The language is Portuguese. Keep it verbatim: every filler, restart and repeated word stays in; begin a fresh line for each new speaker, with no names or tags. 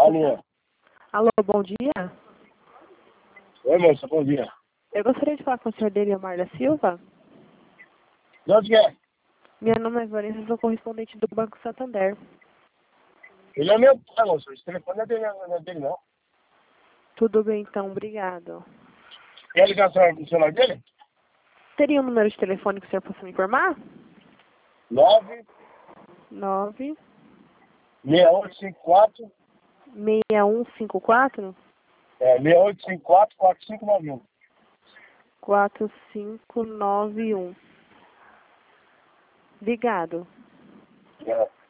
Alô.
Alô, bom dia.
Oi, moça, bom dia.
Eu gostaria de falar com o senhor Deliomar da Silva.
De onde que é?
Meu nome é Vanessa, sou correspondente do Banco Santander.
Ele é meu pai, moça. Esse telefone não é dele, não. É dele, não.
Tudo bem, então, obrigado.
Quer ligar no celular dele?
Teria um número de telefone que o senhor possa me informar?
nove
nove
seis oito cinco quatro
seis um cinco quatro
é, seis oito cinco quatro quatro cinco nove um.
quatro cinco nove um. Obrigado.
É.